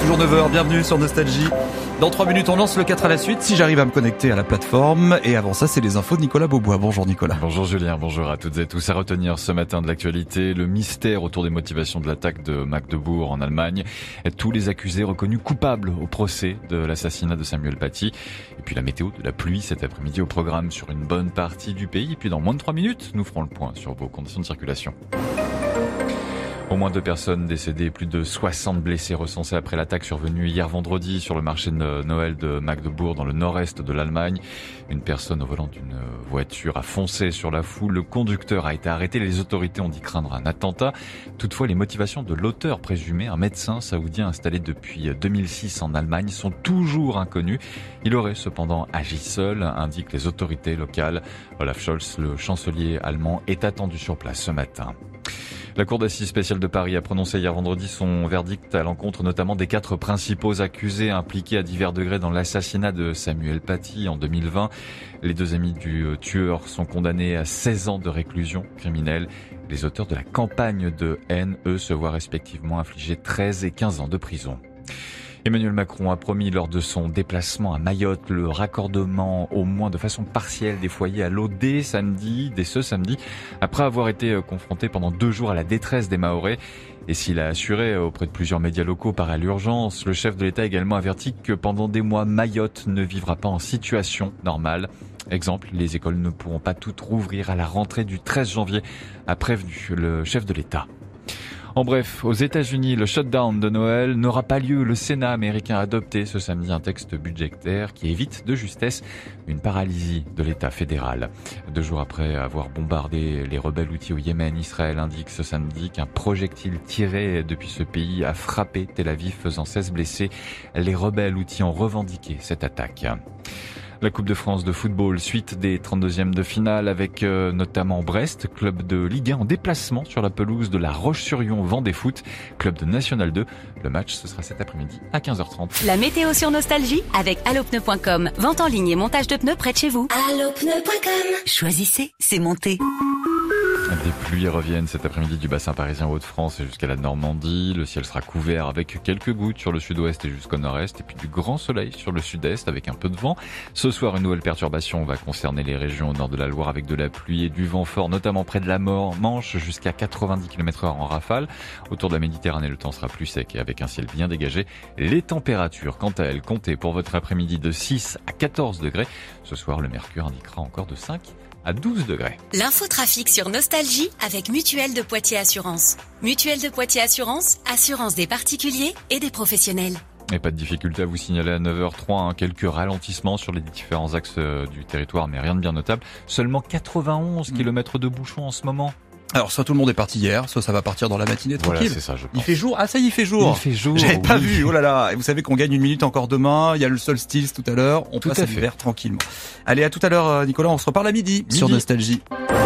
toujours 9h, bienvenue sur Nostalgie. Dans 3 minutes, on lance le 4 à la suite, si j'arrive à me connecter à la plateforme. Et avant ça, c'est les infos de Nicolas Beaubois. Bonjour Nicolas. Bonjour Julien, bonjour à toutes et tous. À retenir ce matin de l'actualité, le mystère autour des motivations de l'attaque de Magdebourg en Allemagne. Tous les accusés reconnus coupables au procès de l'assassinat de Samuel Paty. Et puis la météo de la pluie cet après-midi au programme sur une bonne partie du pays. Et puis dans moins de 3 minutes, nous ferons le point sur vos conditions de circulation. Au moins 2 personnes décédées et plus de 60 blessés recensés après l'attaque survenue hier vendredi sur le marché de Noël de Magdebourg dans le nord-est de l'Allemagne. Une personne au volant d'une voiture a foncé sur la foule. Le conducteur a été arrêté. Les autorités ont dit craindre un attentat. Toutefois, les motivations de l'auteur présumé, un médecin saoudien installé depuis 2006 en Allemagne, sont toujours inconnues. Il aurait cependant agi seul, indiquent les autorités locales. Olaf Scholz, le chancelier allemand, est attendu sur place ce matin. La Cour d'assises spéciale de Paris a prononcé hier vendredi son verdict à l'encontre notamment des 4 principaux accusés impliqués à divers degrés dans l'assassinat de Samuel Paty en 2020. Les 2 amis du tueur sont condamnés à 16 ans de réclusion criminelle. Les auteurs de la campagne de haine, eux, se voient respectivement infliger 13 et 15 ans de prison. Emmanuel Macron a promis lors de son déplacement à Mayotte le raccordement au moins de façon partielle des foyers à l'eau dès ce samedi, après avoir été confronté pendant 2 jours à la détresse des Mahorais. Et s'il a assuré auprès de plusieurs médias locaux par à l'urgence, le chef de l'État a également averti que pendant des mois, Mayotte ne vivra pas en situation normale. Exemple, les écoles ne pourront pas toutes rouvrir à la rentrée du 13 janvier, a prévenu le chef de l'État. En bref, aux États-Unis, le shutdown de Noël n'aura pas lieu. Le Sénat américain a adopté ce samedi un texte budgétaire qui évite de justesse une paralysie de l'État fédéral. 2 jours après avoir bombardé les rebelles houthis au Yémen, Israël indique ce samedi qu'un projectile tiré depuis ce pays a frappé Tel Aviv, faisant 16 blessés. Les rebelles houthis ont revendiqué cette attaque. La Coupe de France de football, suite des 32e de finale avec notamment Brest, club de Ligue 1 en déplacement sur la pelouse de la Roche-sur-Yon Vendée Foot, club de National 2. Le match, ce sera cet après-midi à 15h30. La météo sur Nostalgie avec allopneu.com. Vente en ligne et montage de pneus près de chez vous. Allopneu.com. Choisissez, c'est monté. Des pluies reviennent cet après-midi du bassin parisien Hauts-de-France et jusqu'à la Normandie. Le ciel sera couvert avec quelques gouttes sur le sud-ouest et jusqu'au nord-est. Et puis du grand soleil sur le sud-est avec un peu de vent. Ce soir, une nouvelle perturbation va concerner les régions au nord de la Loire avec de la pluie et du vent fort, notamment près de la Manche, jusqu'à 90 km/h en rafale. Autour de la Méditerranée, le temps sera plus sec et avec un ciel bien dégagé. Les températures, quant à elles, comptez pour votre après-midi de 6 à 14 degrés. Ce soir, le mercure indiquera encore de 5 à 12 degrés. L'infotrafic sur Nostalgie avec Mutuelle de Poitiers Assurance. Mutuelle de Poitiers Assurance, assurance des particuliers et des professionnels. Et pas de difficulté à vous signaler à 9h03, quelques ralentissements sur les différents axes du territoire, mais rien de bien notable. Seulement 91 km de bouchons en ce moment. Alors soit tout le monde est parti hier, soit ça va partir dans la matinée tranquille. Voilà, c'est ça, je pense. Il fait jour. Ah ça y est, il fait jour. Il fait jour. J'avais pas vu. Oh là là. Et vous savez qu'on gagne 1 minute encore demain. Il y a le solstice tout à l'heure. On tout passe à à l'hiver tranquillement. Allez, à tout à l'heure Nicolas, on se reparle à midi. Sur Nostalgie.